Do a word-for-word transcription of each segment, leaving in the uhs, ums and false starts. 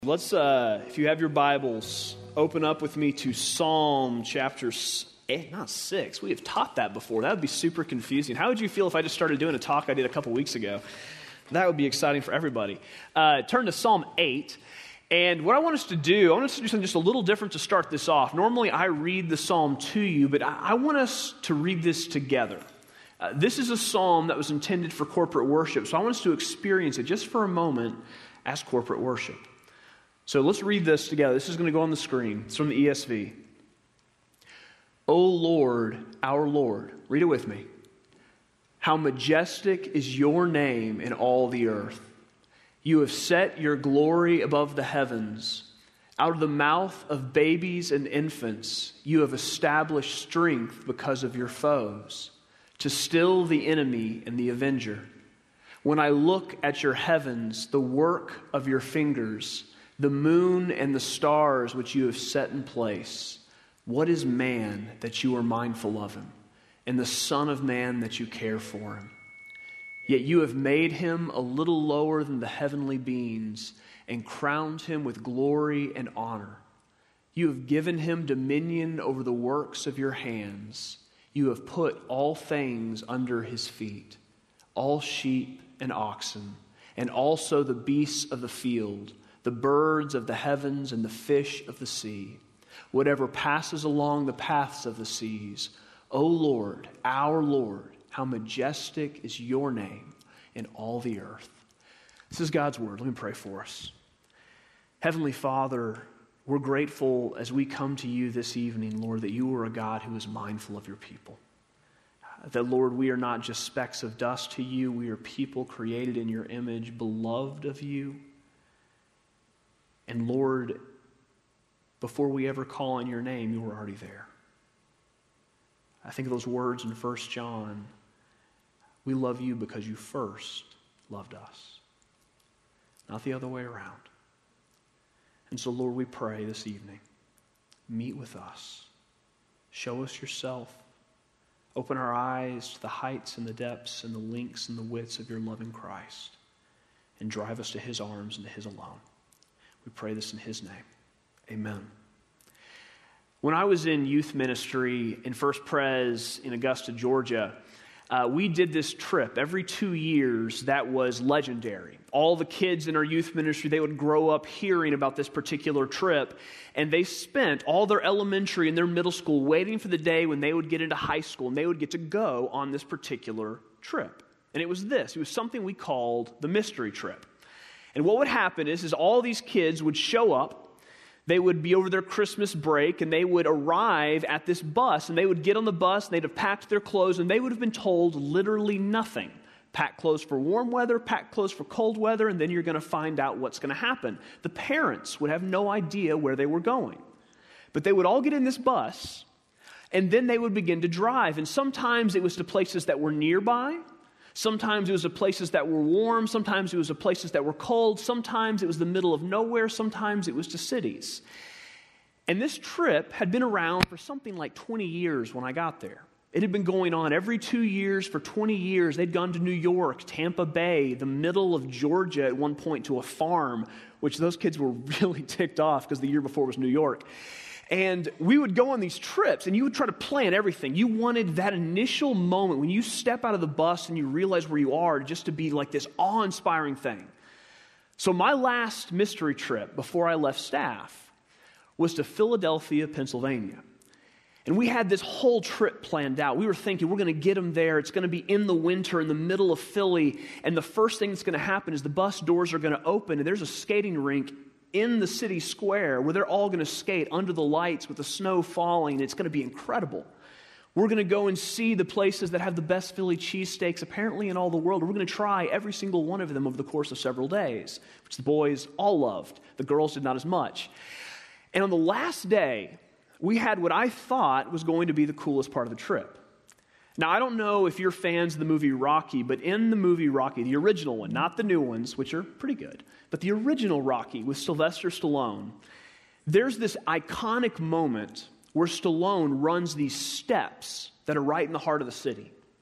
Let's, uh, if you have your Bibles, open up with me to Psalm chapter eight, not six. We have taught that before. That would be super confusing. How would you feel if I just started doing a talk I did a couple weeks ago? That would be exciting for everybody. Uh, turn to Psalm eight. And what I want us to do, I want us to do something just a little different to start this off. Normally I read the psalm to you, but I, I want us to read this together. Uh, this is a psalm that was intended for corporate worship, so I want us to experience it just for a moment as corporate worship. So let's read this together. This is going to go on the screen. It's from the E S V. O Lord, our Lord. Read it with me. How majestic is your name in all the earth. You have set your glory above the heavens. Out of the mouth of babies and infants, you have established strength because of your foes, to still the enemy and the avenger. When I look at your heavens, the work of your fingers, the moon and the stars which you have set in place. What is man that you are mindful of him, and the Son of Man that you care for him? Yet you have made him a little lower than the heavenly beings and crowned him with glory and honor. You have given him dominion over the works of your hands. You have put all things under his feet, all sheep and oxen, and also the beasts of the field, the birds of the heavens and the fish of the sea, whatever passes along the paths of the seas. O Lord, our Lord, how majestic is your name in all the earth. This is God's word. Let me pray for us. Heavenly Father, we're grateful as we come to you this evening, Lord, that you are a God who is mindful of your people. That, Lord, we are not just specks of dust to you. We are people created in your image, beloved of you. And Lord, before we ever call on your name, you were already there. I think of those words in First John. We love you because you first loved us, not the other way around. And so, Lord, we pray this evening, meet with us. Show us yourself. Open our eyes to the heights and the depths and the lengths and the widths of your loving Christ, and drive us to his arms and to his alone. We pray this in his name. Amen. When I was in youth ministry in First Pres in Augusta, Georgia, uh, we did this trip every two years that was legendary. All the kids in our youth ministry, they would grow up hearing about this particular trip, and they spent all their elementary and their middle school waiting for the day when they would get into high school and they would get to go on this particular trip. And it was this. It was something we called the mystery trip. And what would happen is, is all these kids would show up, they would be over their Christmas break, and they would arrive at this bus, and they would get on the bus, and they'd have packed their clothes, and they would have been told literally nothing. Pack clothes for warm weather, pack clothes for cold weather, and then you're going to find out what's going to happen. The parents would have no idea where they were going. But they would all get in this bus, and then they would begin to drive, and sometimes it was to places that were nearby. Sometimes it was to places that were warm. Sometimes it was to places that were cold. Sometimes it was the middle of nowhere. Sometimes it was to cities. And this trip had been around for something like twenty years when I got there. It had been going on every two years for twenty years. They'd gone to New York, Tampa Bay, the middle of Georgia at one point to a farm, which those kids were really ticked off because the year before was New York. And we would go on these trips, and you would try to plan everything. You wanted that initial moment when you step out of the bus and you realize where you are just to be like this awe-inspiring thing. So my last mystery trip before I left staff was to Philadelphia, Pennsylvania. And we had this whole trip planned out. We were thinking, we're going to get them there. It's going to be in the winter in the middle of Philly. And the first thing that's going to happen is the bus doors are going to open, and there's a skating rink in the city square where they're all going to skate under the lights with the snow falling. It's going to be incredible. We're going to go and see the places that have the best Philly cheesesteaks apparently in all the world. We're going to try every single one of them over the course of several days, which the boys all loved. The girls did not as much. And on the last day, we had what I thought was going to be the coolest part of the trip. Now, I don't know if you're fans of the movie Rocky, but in the movie Rocky, the original one, not the new ones, which are pretty good, but the original Rocky with Sylvester Stallone, there's this iconic moment where Stallone runs these steps that are right in the heart of the city.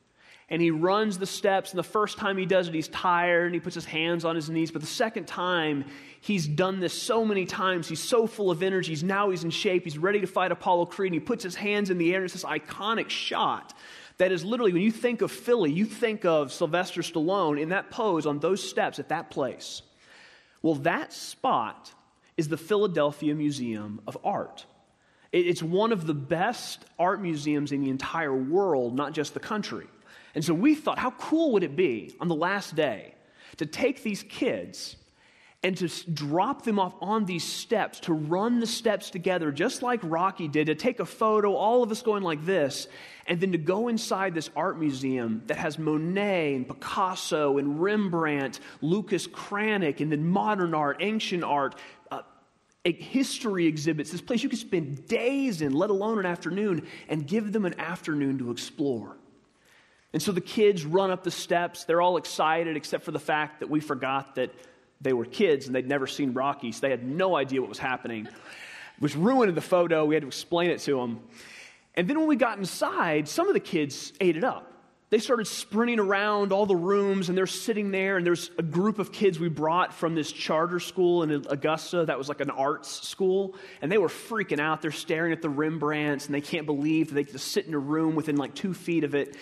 And he runs the steps, and the first time he does it, he's tired, and he puts his hands on his knees. But the second time, he's done this so many times. He's so full of energy. He's, now he's in shape. He's ready to fight Apollo Creed, and he puts his hands in the air, and it's this iconic shot that is literally, when you think of Philly, you think of Sylvester Stallone in that pose on those steps at that place. Well, that spot is the Philadelphia Museum of Art. It's one of the best art museums in the entire world, not just the country. And so we thought, how cool would it be on the last day to take these kids and to drop them off on these steps, to run the steps together just like Rocky did, to take a photo, all of us going like this, and then to go inside this art museum that has Monet and Picasso and Rembrandt, Lucas Cranach, and then modern art, ancient art, uh, history exhibits. This place you could spend days in, let alone an afternoon, and give them an afternoon to explore. And so the kids run up the steps. They're all excited, except for the fact that we forgot that they were kids and they'd never seen Rocky, so they had no idea what was happening, which ruined the photo. We had to explain it to them. And then when we got inside, some of the kids ate it up. They started sprinting around all the rooms, and they're sitting there, and there's a group of kids we brought from this charter school in Augusta that was like an arts school, and they were freaking out. They're staring at the Rembrandts, and they can't believe that they could sit in a room within like two feet of it.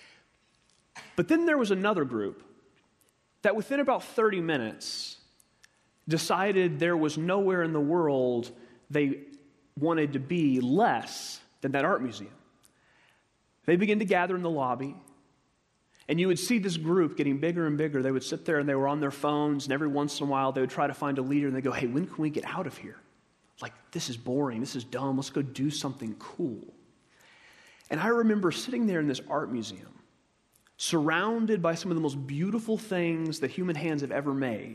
But then there was another group that within about thirty minutes decided there was nowhere in the world they wanted to be less than that art museum. They began to gather in the lobby, and you would see this group getting bigger and bigger. They would sit there and they were on their phones, and every once in a while they would try to find a leader, and they go, hey, when can we get out of here? Like, this is boring, this is dumb, let's go do something cool. And I remember sitting there in this art museum, surrounded by some of the most beautiful things that human hands have ever made,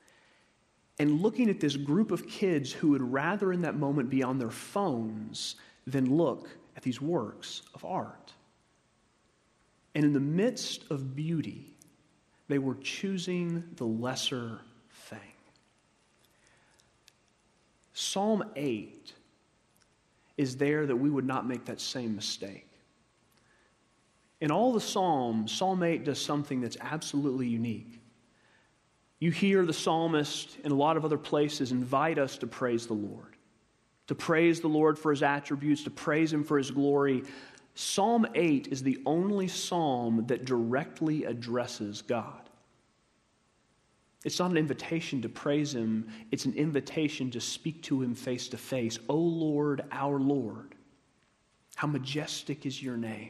and looking at this group of kids who would rather in that moment be on their phones than look at these works of art. And in the midst of beauty, they were choosing the lesser thing. Psalm eight is there that we would not make that same mistake. In all the Psalms, Psalm eight does something that's absolutely unique. You hear the psalmist in a lot of other places invite us to praise the Lord, to praise the Lord for his attributes, to praise him for his glory. Psalm eight is the only psalm that directly addresses God. It's not an invitation to praise him, it's an invitation to speak to him face to face. O Lord, our Lord, how majestic is your name.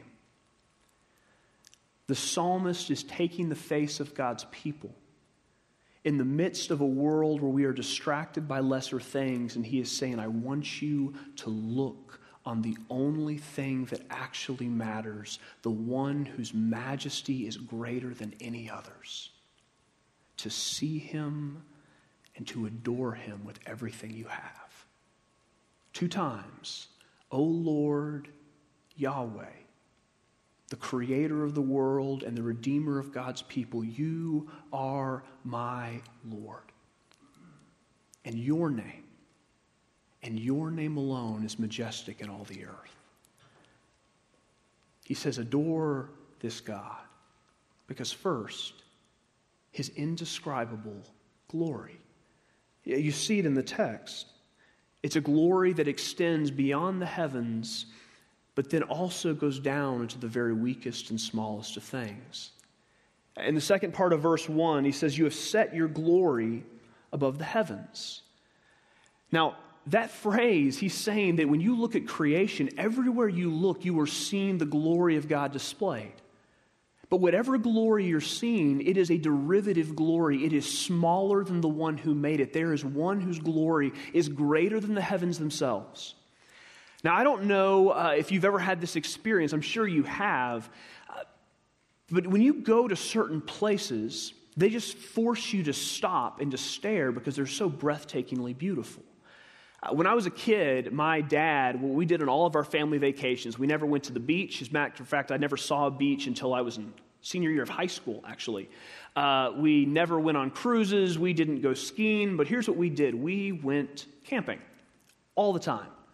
The psalmist is taking the face of God's people in the midst of a world where we are distracted by lesser things, and he is saying, I want you to look on the only thing that actually matters, the one whose majesty is greater than any others. To see him and to adore him with everything you have. Two times, O Lord, Yahweh, the creator of the world and the redeemer of God's people, you are my Lord. And your name, and your name alone is majestic in all the earth. He says, adore this God, because first, his indescribable glory. You see it in the text. It's a glory that extends beyond the heavens, but then also goes down into the very weakest and smallest of things. In the second part of verse one, he says, you have set your glory above the heavens. Now, that phrase, he's saying that when you look at creation, everywhere you look, you are seeing the glory of God displayed. But whatever glory you're seeing, it is a derivative glory. It is smaller than the one who made it. There is one whose glory is greater than the heavens themselves. Now, I don't know uh, if you've ever had this experience. I'm sure you have. Uh, but when you go to certain places, they just force you to stop and to stare because they're so breathtakingly beautiful. Uh, when I was a kid, my dad, what we did on all of our family vacations, we never went to the beach. As a matter of fact, I never saw a beach until I was in senior year of high school, actually. Uh, we never went on cruises. We didn't go skiing. But here's what we did. We went camping all the time.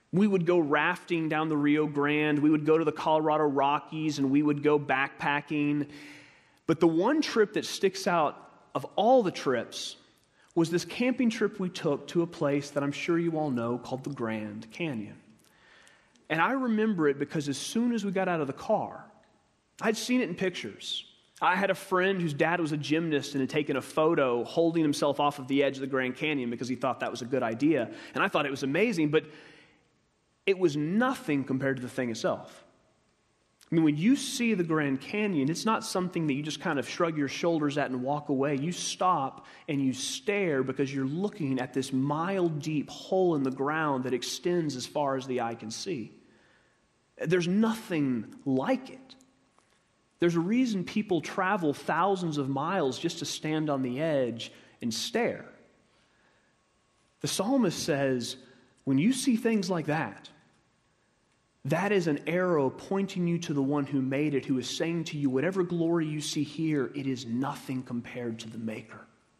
We would go rafting down the Rio Grande. We would go to the Colorado Rockies, and we would go backpacking. But the one trip that sticks out of all the trips was this camping trip we took to a place that I'm sure you all know called the Grand Canyon. And I remember it because as soon as we got out of the car, I'd seen it in pictures. I had a friend whose dad was a gymnast and had taken a photo holding himself off of the edge of the Grand Canyon because he thought that was a good idea. And I thought it was amazing, but it was nothing compared to the thing itself. I mean, when you see the Grand Canyon, it's not something that you just kind of shrug your shoulders at and walk away. You stop and you stare because you're looking at this mile-deep hole in the ground that extends as far as the eye can see. There's nothing like it. There's a reason people travel thousands of miles just to stand on the edge and stare. The psalmist says, when you see things like that, that is an arrow pointing you to the one who made it, who is saying to you, whatever glory you see here, it is nothing compared to the Maker.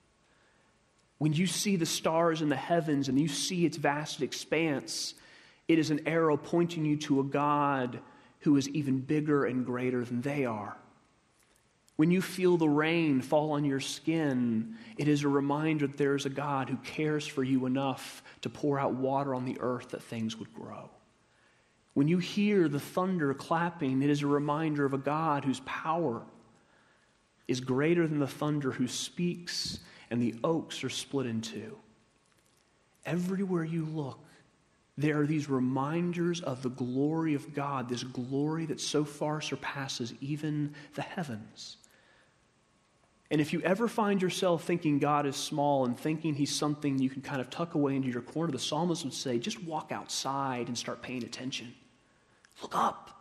When you see the stars in the heavens and you see its vast expanse, it is an arrow pointing you to a God who is even bigger and greater than they are. When you feel the rain fall on your skin, it is a reminder that there is a God who cares for you enough to pour out water on the earth that things would grow. When you hear the thunder clapping, it is a reminder of a God whose power is greater than the thunder, who speaks and the oaks are split in two. Everywhere you look, there are these reminders of the glory of God, this glory that so far surpasses even the heavens. And if you ever find yourself thinking God is small and thinking he's something you can kind of tuck away into your corner, the psalmist would say, just walk outside and start paying attention. Look up.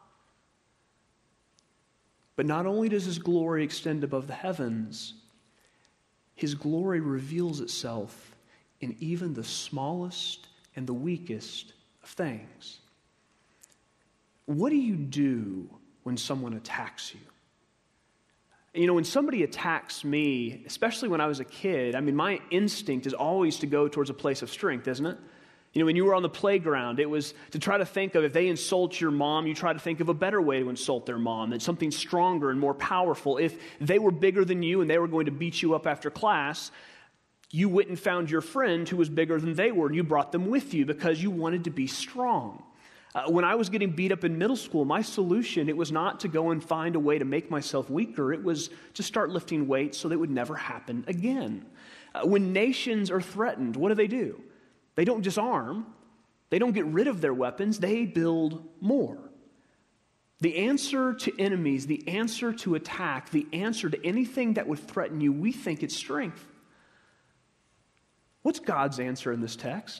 But not only does his glory extend above the heavens, his glory reveals itself in even the smallest and the weakest of things. What do you do when someone attacks you? You know, when somebody attacks me, especially when I was a kid, I mean, my instinct is always to go towards a place of strength, isn't it? You know, when you were on the playground, it was to try to think of, if they insult your mom, you try to think of a better way to insult their mom, that's something stronger and more powerful. If they were bigger than you and they were going to beat you up after class, you went and found your friend who was bigger than they were, and you brought them with you because you wanted to be strong. Uh, when I was getting beat up in middle school, my solution, it was not to go and find a way to make myself weaker. It was to start lifting weights so that it would never happen again. Uh, when nations are threatened, what do they do? They don't disarm. They don't get rid of their weapons. They build more. The answer to enemies, the answer to attack, the answer to anything that would threaten you, we think it's strength. What's God's answer in this text?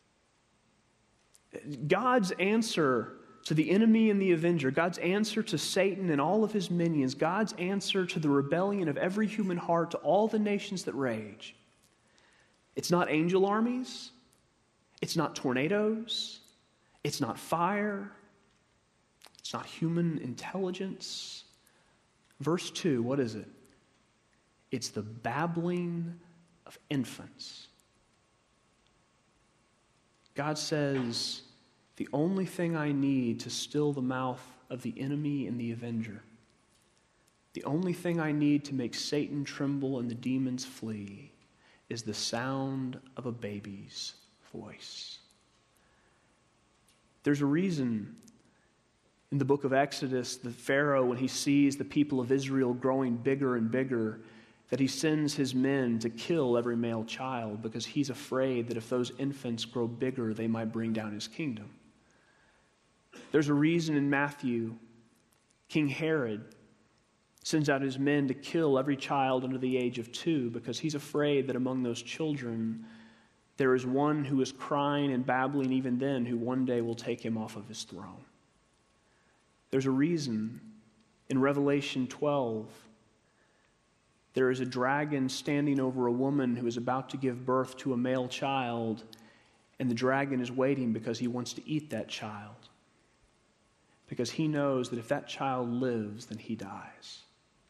God's answer to the enemy and the avenger, God's answer to Satan and all of his minions, God's answer to the rebellion of every human heart, to all the nations that rage. It's not angel armies. It's not tornadoes. It's not fire. It's not human intelligence. Verse two, what is it? It's the babbling of infants. God says, the only thing I need to still the mouth of the enemy and the avenger, the only thing I need to make Satan tremble and the demons flee, is the sound of a baby's voice. There's a reason in the book of Exodus, the Pharaoh, when he sees the people of Israel growing bigger and bigger, that he sends his men to kill every male child because he's afraid that if those infants grow bigger, they might bring down his kingdom. There's a reason in Matthew, King Herod sends out his men to kill every child under the age of two because he's afraid that among those children there is one who is crying and babbling even then who one day will take him off of his throne. There's a reason in Revelation twelve, there is a dragon standing over a woman who is about to give birth to a male child, and the dragon is waiting because he wants to eat that child. Because he knows that if that child lives, then he dies.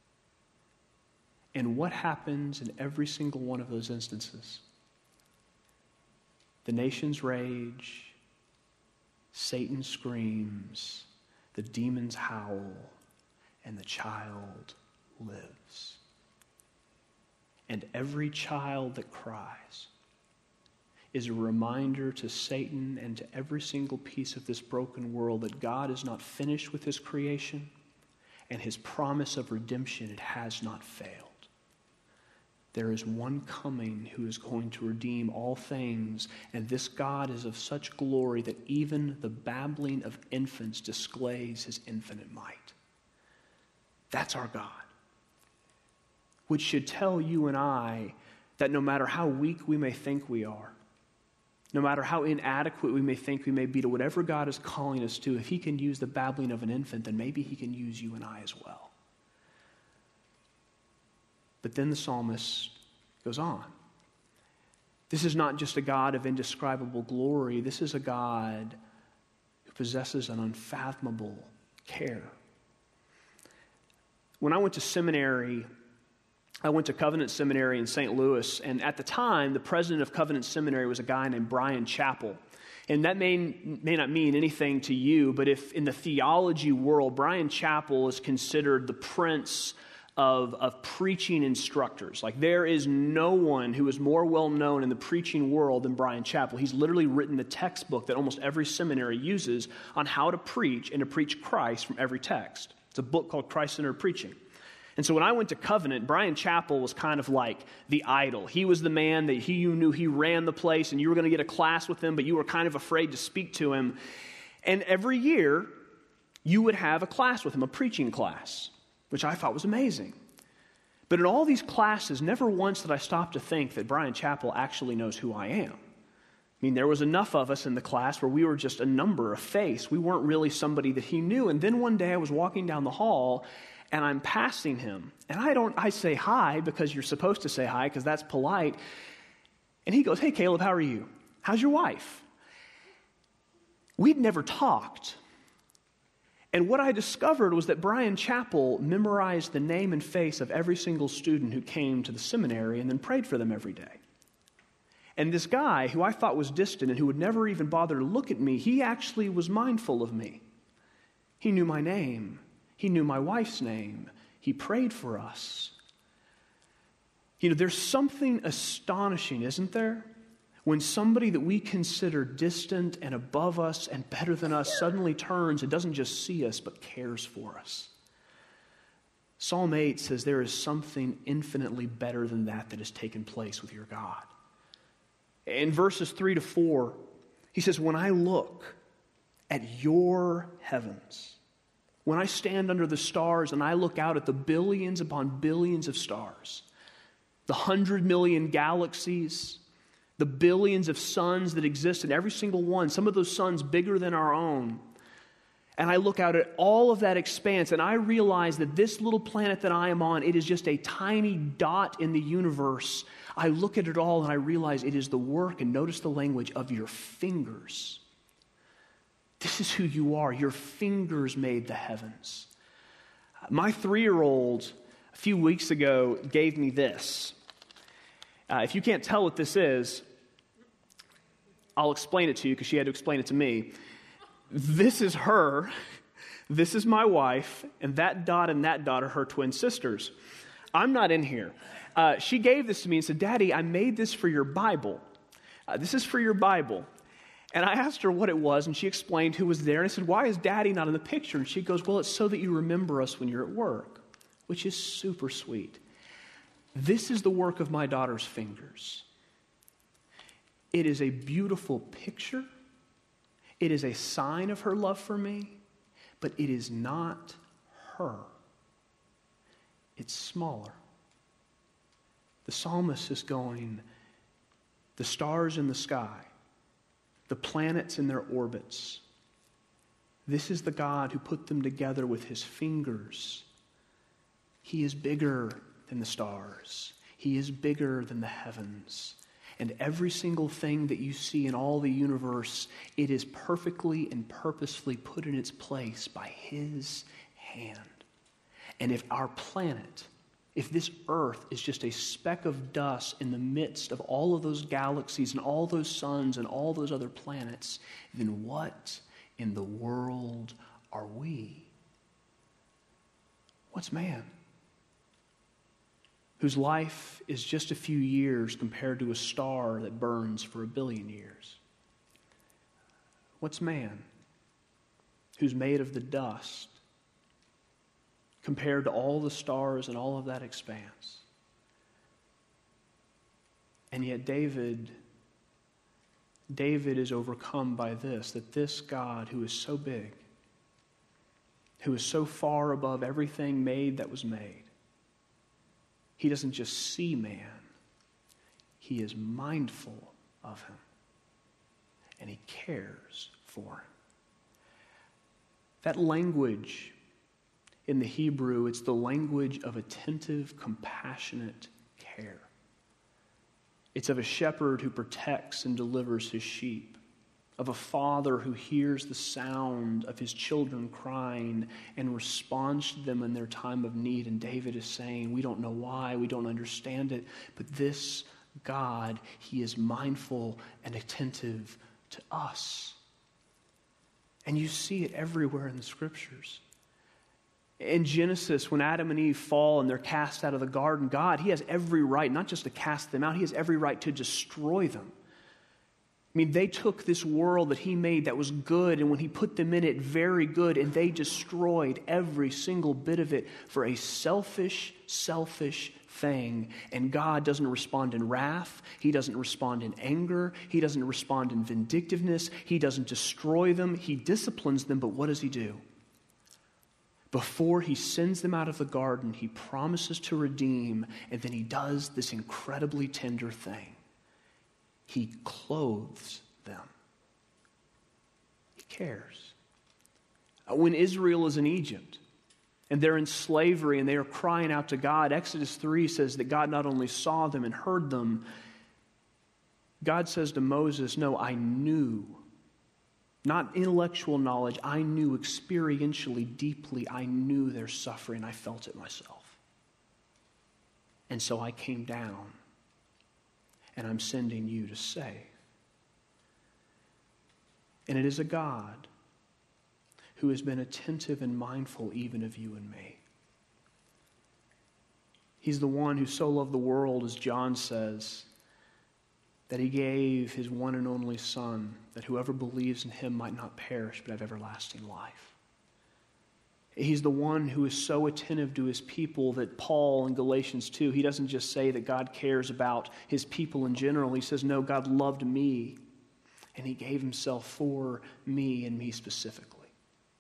And what happens in every single one of those instances? The nations rage, Satan screams, the demons howl, and the child lives. And every child that cries is a reminder to Satan and to every single piece of this broken world that God is not finished with his creation, and his promise of redemption, it has not failed. There is one coming who is going to redeem all things, and this God is of such glory that even the babbling of infants displays his infinite might. That's our God, which should tell you and I that no matter how weak we may think we are, no matter how inadequate we may think we may be to whatever God is calling us to, if he can use the babbling of an infant, then maybe he can use you and I as well. But then the psalmist goes on. This is not just a God of indescribable glory. This is a God who possesses an unfathomable care. When I went to seminary, I went to Covenant Seminary in Saint Louis, and at the time, the president of Covenant Seminary was a guy named Bryan Chapell. And that may, may not mean anything to you, but if in the theology world, Bryan Chapell is considered the prince of, of preaching instructors. Like, there is no one who is more well known in the preaching world than Bryan Chapell. He's literally written the textbook that almost every seminary uses on how to preach and to preach Christ from every text. It's a book called Christ-Centered Preaching. And so when I went to Covenant, Bryan Chapell was kind of like the idol. He was the man that he, you knew he ran the place, and you were going to get a class with him, but you were kind of afraid to speak to him. And every year, you would have a class with him, a preaching class, which I thought was amazing. But in all these classes, never once did I stop to think that Bryan Chapell actually knows who I am. I mean, there was enough of us in the class where we were just a number, a face. We weren't really somebody that he knew. And then one day I was walking down the hall, and I'm passing him. And I don't, I say hi because you're supposed to say hi because that's polite. And he goes, "Hey, Caleb, how are you? How's your wife?" We'd never talked. And what I discovered was that Bryan Chapell memorized the name and face of every single student who came to the seminary and then prayed for them every day. And this guy, who I thought was distant and who would never even bother to look at me, he actually was mindful of me. He knew my name. He knew my wife's name. He prayed for us. You know, there's something astonishing, isn't there? When somebody that we consider distant and above us and better than us suddenly turns and doesn't just see us, but cares for us. Psalm eight says there is something infinitely better than that that has taken place with your God. In verses three to four, he says, "When I look at your heavens, when I stand under the stars and I look out at the billions upon billions of stars, the hundred million galaxies, the billions of suns that exist in every single one, some of those suns bigger than our own, and I look out at all of that expanse and I realize that this little planet that I am on, it is just a tiny dot in the universe. I look at it all and I realize it is the work, and notice the language, of your fingers. This is who you are. Your fingers made the heavens." My three-year-old a few weeks ago gave me this. Uh, if you can't tell what this is, I'll explain it to you because she had to explain it to me. This is her, this is my wife, and that dot and that dot are her twin sisters. I'm not in here. Uh, she gave this to me and said, "Daddy, I made this for your Bible. Uh, this is for your Bible." And I asked her what it was, and she explained who was there. And I said, "Why is Daddy not in the picture?" And she goes, "Well, it's so that you remember us when you're at work," which is super sweet. This is the work of my daughter's fingers. It is a beautiful picture. It is a sign of her love for me, but it is not her. It's smaller. The psalmist is going, the stars in the sky, the planets in their orbits. This is the God who put them together with his fingers. He is bigger than the stars. He is bigger than the heavens. And every single thing that you see in all the universe, it is perfectly and purposefully put in its place by his hand. And if our planet, if this earth is just a speck of dust in the midst of all of those galaxies and all those suns and all those other planets, then what in the world are we? What's man? Whose life is just a few years compared to a star that burns for a billion years. What's man? Who's made of the dust compared to all the stars and all of that expanse. And yet David, David is overcome by this, that this God who is so big, who is so far above everything made that was made, he doesn't just see man, he is mindful of him. And he cares for him. That language in the Hebrew, it's the language of attentive, compassionate care. It's of a shepherd who protects and delivers his sheep, of a father who hears the sound of his children crying and responds to them in their time of need. And David is saying, we don't know why, we don't understand it, but this God, he is mindful and attentive to us. And you see it everywhere in the Scriptures. In Genesis, when Adam and Eve fall and they're cast out of the garden, God, he has every right, not just to cast them out, he has every right to destroy them. I mean, they took this world that he made that was good, and when he put them in it, very good, and they destroyed every single bit of it for a selfish, selfish thing. And God doesn't respond in wrath. He doesn't respond in anger. He doesn't respond in vindictiveness. He doesn't destroy them. He disciplines them, but what does he do? Before he sends them out of the garden, he promises to redeem, and then he does this incredibly tender thing. He clothes them. He cares. When Israel is in Egypt and they're in slavery and they are crying out to God, Exodus three says that God not only saw them and heard them, God says to Moses, no, I knew. Not intellectual knowledge, I knew experientially, deeply, I knew their suffering. I felt it myself. And so I came down. And I'm sending you to save. And it is a God who has been attentive and mindful even of you and me. He's the one who so loved the world, as John says, that he gave his one and only Son, that whoever believes in him might not perish but have everlasting life. He's the one who is so attentive to his people that Paul in Galatians two, he doesn't just say that God cares about his people in general. He says, no, God loved me, and he gave himself for me and me specifically.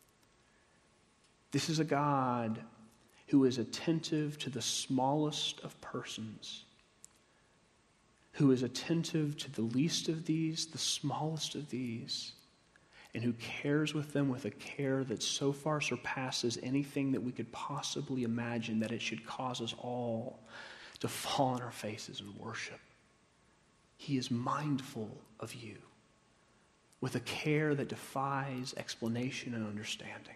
This is a God who is attentive to the smallest of persons, who is attentive to the least of these, the smallest of these, and who cares with them with a care that so far surpasses anything that we could possibly imagine that it should cause us all to fall on our faces and worship. He is mindful of you with a care that defies explanation and understanding.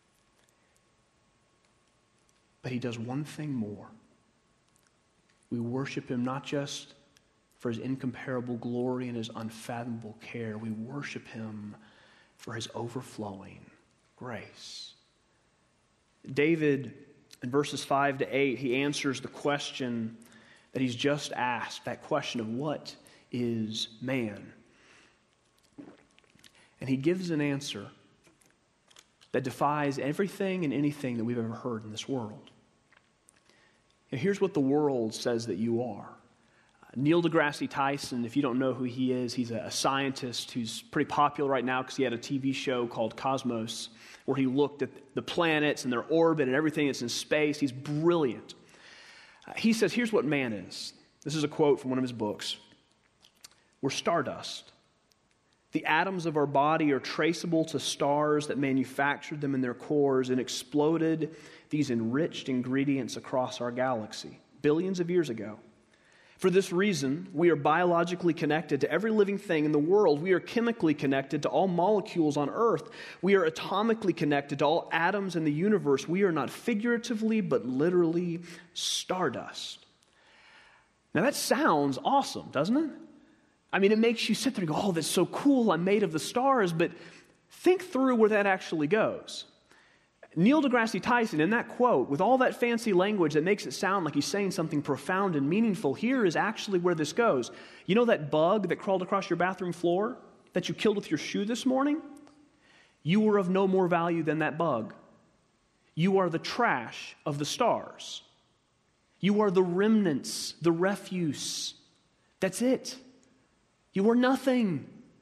But he does one thing more. We worship him not just for his incomparable glory and his unfathomable care. We worship him for his overflowing grace. David, in verses five to eight, he answers the question that he's just asked, that question of what is man? And he gives an answer that defies everything and anything that we've ever heard in this world. And here's what the world says that you are. Neil deGrasse Tyson, if you don't know who he is, he's a scientist who's pretty popular right now because he had a T V show called Cosmos where he looked at the planets and their orbit and everything that's in space. He's brilliant. Uh, he says, here's what man is. This is a quote from one of his books. We're stardust. The atoms of our body are traceable to stars that manufactured them in their cores and exploded these enriched ingredients across our galaxy billions of years ago. For this reason, we are biologically connected to every living thing in the world. We are chemically connected to all molecules on Earth. We are atomically connected to all atoms in the universe. We are not figuratively, but literally stardust. Now that sounds awesome, doesn't it? I mean, it makes you sit there and go, oh, that's so cool. I'm made of the stars. But Think through where that actually goes. Neil deGrasse Tyson, in that quote, with all that fancy language that makes it sound like he's saying something profound and meaningful, here is actually where this goes. You know that bug that crawled across your bathroom floor that you killed with your shoe this morning? You were of no more value than that bug. You are the trash of the stars. You are the remnants, the refuse. That's it. You are nothing.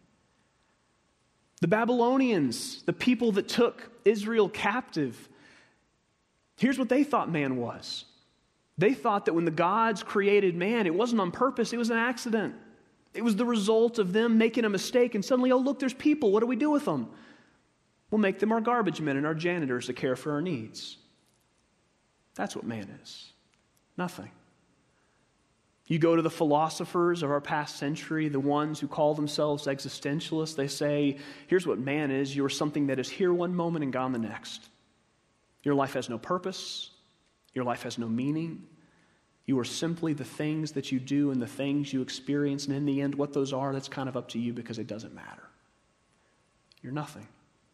The Babylonians, the people that took Israel captive, here's what they thought man was. They thought that when the gods created man, it wasn't on purpose, it was an accident. It was the result of them making a mistake, and suddenly, oh, look, there's people. What do we do with them? We'll make them our garbage men and our janitors to care for our needs. That's what man is. Nothing. You go to the philosophers of our past century, the ones who call themselves existentialists, they say, here's what man is. You're something that is here one moment and gone the next. Your life has no purpose. Your life has no meaning. You are simply the things that you do and the things you experience, and in the end, what those are, that's kind of up to you because it doesn't matter. You're nothing.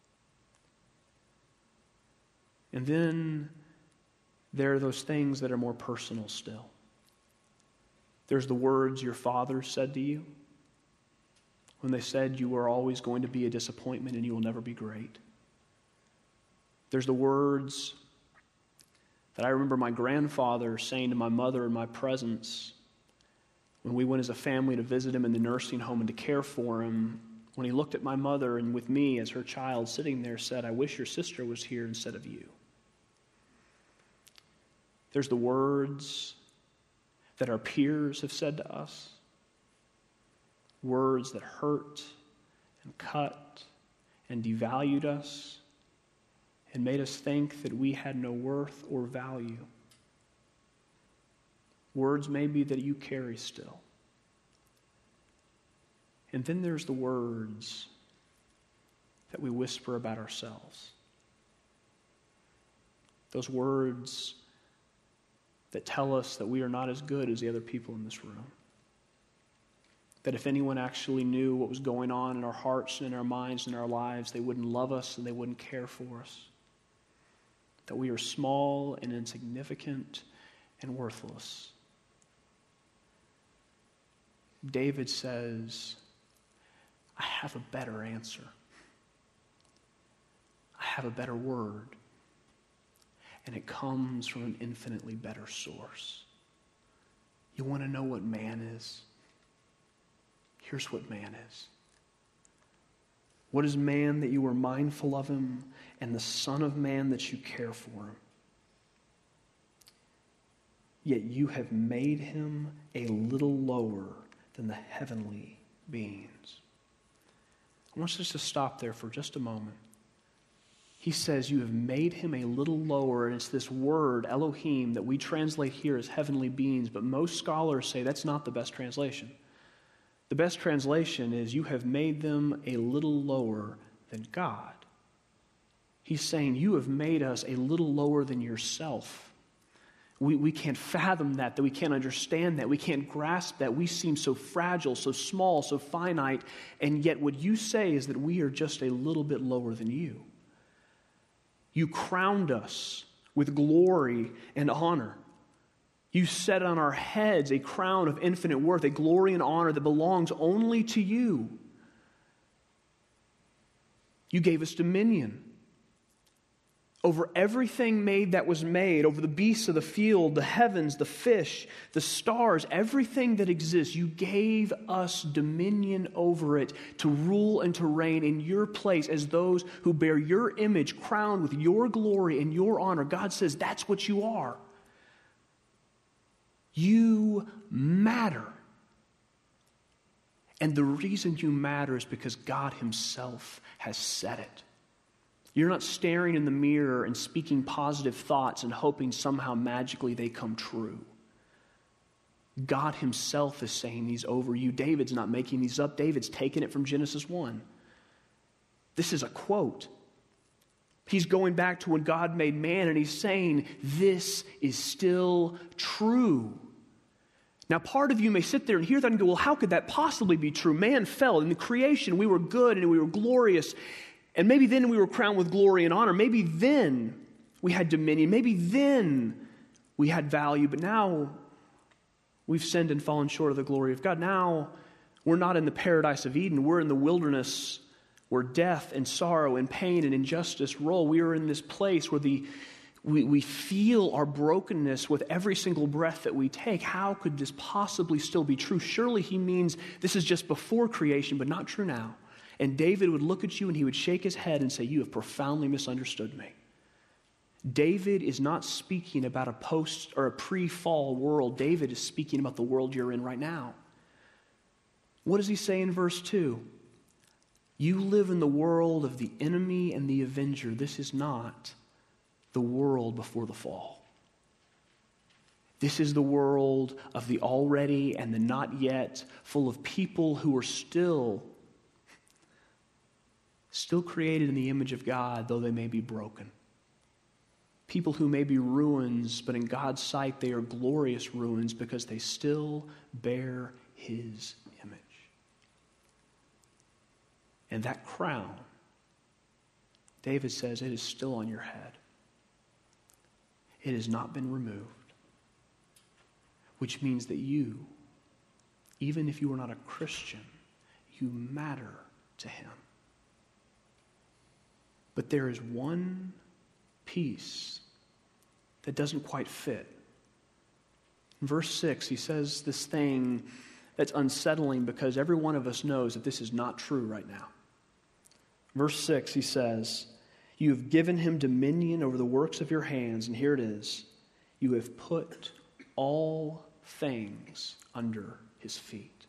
And then there are those things that are more personal still. There's the words your father said to you when they said you are always going to be a disappointment and you will never be great. There's the words that I remember my grandfather saying to my mother in my presence when we went as a family to visit him in the nursing home and to care for him. When he looked at my mother and with me as her child sitting there said, I wish your sister was here instead of you. There's the words that our peers have said to us, words that hurt and cut and devalued us and made us think that we had no worth or value. Words maybe that you carry still. And then there's the words that we whisper about ourselves. Those words that tell us that we are not as good as the other people in this room. That if anyone actually knew what was going on in our hearts and in our minds and our lives, they wouldn't love us and they wouldn't care for us. That we are small and insignificant and worthless. David says, I have a better answer. I have a better word. And it comes from an infinitely better source. You want to know what man is? Here's what man is. What is man that you are mindful of him, and the Son of Man that you care for him? Yet you have made him a little lower than the heavenly beings. I want us to stop there for just a moment. He says you have made him a little lower, and it's this word, Elohim, that we translate here as heavenly beings, but most scholars say that's not the best translation. The best translation is you have made them a little lower than God. He's saying you have made us a little lower than yourself. We, we can't fathom that, that we can't understand that, we can't grasp that. We seem so fragile, so small, so finite, and yet what you say is that we are just a little bit lower than you. You crowned us with glory and honor. You set on our heads a crown of infinite worth, a glory and honor that belongs only to you. You gave us dominion over everything made that was made, over the beasts of the field, the heavens, the fish, the stars, everything that exists. You gave us dominion over it to rule and to reign in your place as those who bear your image, crowned with your glory and your honor. God says that's what you are. You matter. And the reason you matter is because God himself has said it. You're not staring in the mirror and speaking positive thoughts and hoping somehow magically they come true. God himself is saying these over you. David's not making these up. David's taking it from Genesis one. This is a quote. He's going back to when God made man, and he's saying, this is still true. Now, part of you may sit there and hear that and go, well, how could that possibly be true? Man fell. In the creation, we were good and we were glorious. And maybe then we were crowned with glory and honor. Maybe then we had dominion. Maybe then we had value. But now we've sinned and fallen short of the glory of God. Now we're not in the paradise of Eden. We're in the wilderness where death and sorrow and pain and injustice roll. We are in this place where the we, we feel our brokenness with every single breath that we take. How could this possibly still be true? Surely he means this is just before creation, but not true now. And David would look at you and he would shake his head and say, you have profoundly misunderstood me. David is not speaking about a post or a pre-fall world. David is speaking about the world you're in right now. What does he say in verse two? You live in the world of the enemy and the avenger. This is not the world before the fall. This is the world of the already and the not yet, full of people who are still, still created in the image of God, though they may be broken. People who may be ruins, but in God's sight they are glorious ruins because they still bear his image. And that crown, David says, it is still on your head. It has not been removed. Which means that you, even if you are not a Christian, you matter to him. But there is one piece that doesn't quite fit. In verse six, he says this thing that's unsettling because every one of us knows that this is not true right now. Verse six, he says, you have given him dominion over the works of your hands, and here it is, you have put all things under his feet.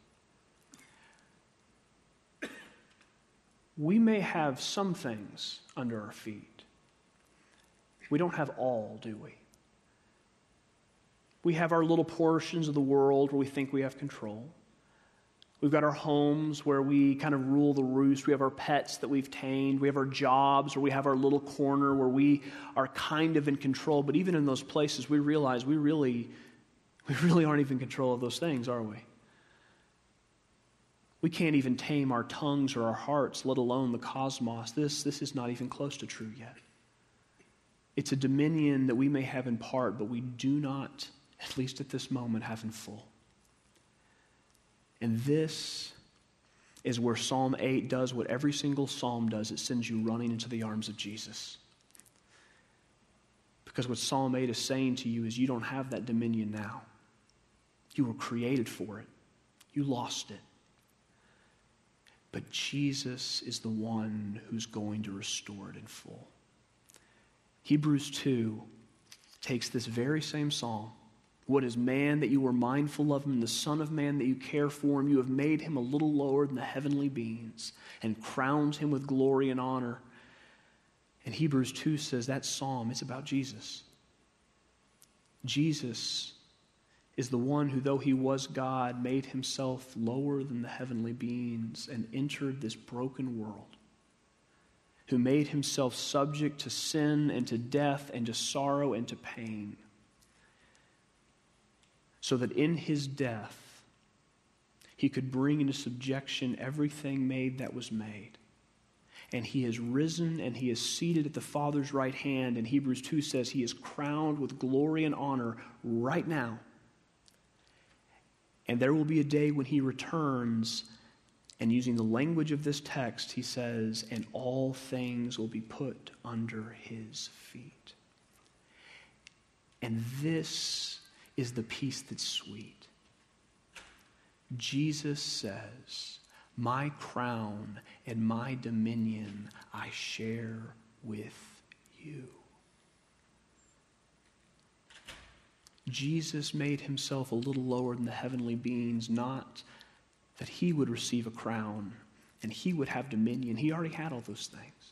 We may have some things under our feet. We don't have all, do we? We have our little portions of the world where we think we have control. We've got our homes where we kind of rule the roost. We have our pets that we've tamed. We have our jobs, or we have our little corner where we are kind of in control. But even in those places, we realize we really, we really aren't even in control of those things, are we? We can't even tame our tongues or our hearts, let alone the cosmos. This, this is not even close to true yet. It's a dominion that we may have in part, but we do not, at least at this moment, have in full. And this is where Psalm eight does what every single psalm does. It sends you running into the arms of Jesus. Because what Psalm eight is saying to you is you don't have that dominion now. You were created for it. You lost it. But Jesus is the one who's going to restore it in full. Hebrews two takes this very same psalm. What is man that you are mindful of him, the Son of Man that you care for him? You have made him a little lower than the heavenly beings and crowned him with glory and honor. And Hebrews two says that psalm is about Jesus. Jesus is the one who, though he was God, made himself lower than the heavenly beings and entered this broken world, who made himself subject to sin and to death and to sorrow and to pain, so that in his death he could bring into subjection everything made that was made. And he has risen and he is seated at the Father's right hand. And Hebrews two says he is crowned with glory and honor right now. And there will be a day when he returns, and using the language of this text, he says, and all things will be put under his feet. And this is the peace that's sweet. Jesus says, my crown and my dominion I share with you. Jesus made himself a little lower than the heavenly beings, not that he would receive a crown and he would have dominion. He already had all those things.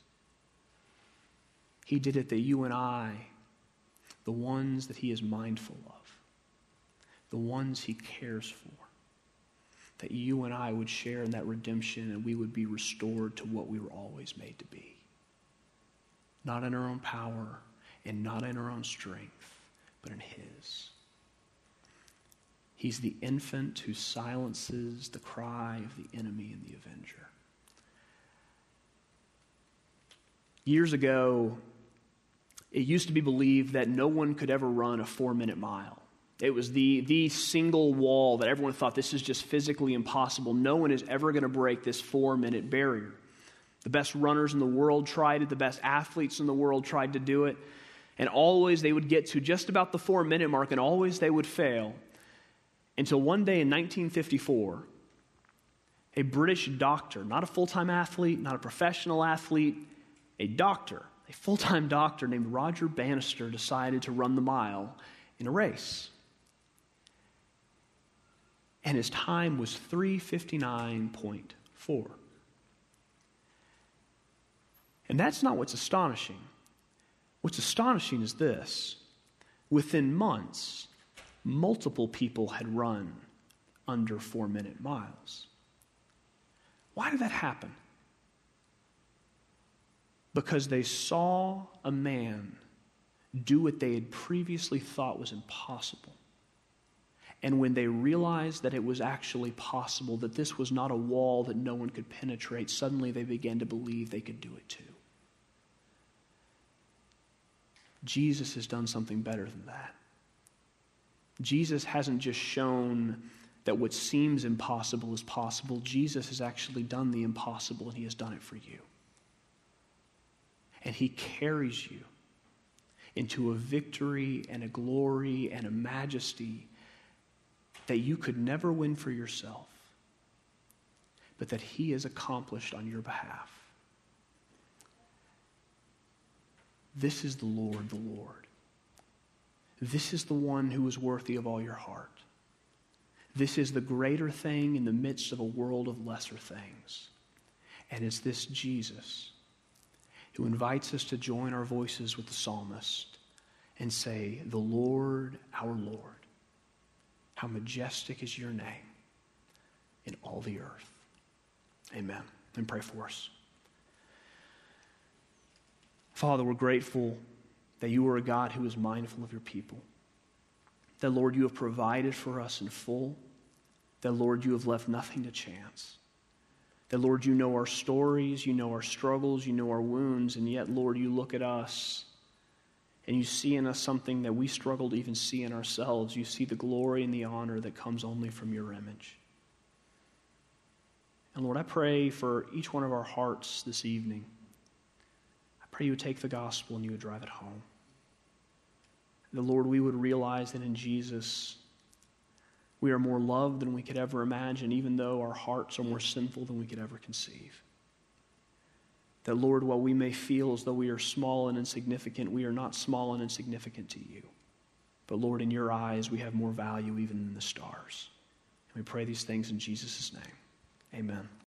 He did it that you and I, the ones that he is mindful of, the ones he cares for, that you and I would share in that redemption and we would be restored to what we were always made to be. Not in our own power and not in our own strength, but in his. He's the infant who silences the cry of the enemy and the avenger. Years ago, it used to be believed that no one could ever run a four-minute mile. It was the, the single wall that everyone thought this is just physically impossible. No one is ever going to break this four-minute barrier. The best runners in the world tried it. The best athletes in the world tried to do it. And always they would get to just about the four-minute mark, and always they would fail. Until one day in nineteen fifty-four, a British doctor, not a full-time athlete, not a professional athlete, a doctor, a full-time doctor named Roger Bannister decided to run the mile in a race. And his time was three fifty-nine point four. And that's not what's astonishing. What's astonishing is this. Within months, multiple people had run under four-minute miles. Why did that happen? Because they saw a man do what they had previously thought was impossible. And when they realized that it was actually possible, that this was not a wall that no one could penetrate, suddenly they began to believe they could do it too. Jesus has done something better than that. Jesus hasn't just shown that what seems impossible is possible. Jesus has actually done the impossible, and he has done it for you. And he carries you into a victory and a glory and a majesty that you could never win for yourself, but that he has accomplished on your behalf. This is the Lord, the Lord. This is the one who is worthy of all your heart. This is the greater thing in the midst of a world of lesser things. And it's this Jesus who invites us to join our voices with the psalmist and say, "The Lord, our Lord, how majestic is your name in all the earth." Amen. And pray for us. Father, we're grateful that you are a God who is mindful of your people. That, Lord, you have provided for us in full. That, Lord, you have left nothing to chance. That, Lord, you know our stories, you know our struggles, you know our wounds, and yet, Lord, you look at us and you see in us something that we struggle to even see in ourselves. You see the glory and the honor that comes only from your image. And Lord, I pray for each one of our hearts this evening. I pray you would take the gospel and you would drive it home. That, Lord, we would realize that in Jesus we are more loved than we could ever imagine, even though our hearts are more sinful than we could ever conceive. That, Lord, while we may feel as though we are small and insignificant, we are not small and insignificant to you. But, Lord, in your eyes, we have more value even than the stars. And we pray these things in Jesus' name. Amen.